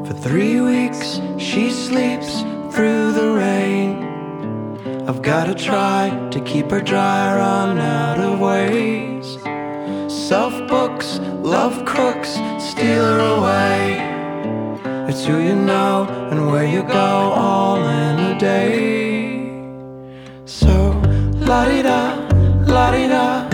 For 3 weeks she sleeps through the rain. I've gotta try to keep her dry, run out of ways. Self-books, love crooks, steal her away. It's who you know and where you go, all in a day. So, la-di-da, la-di-da,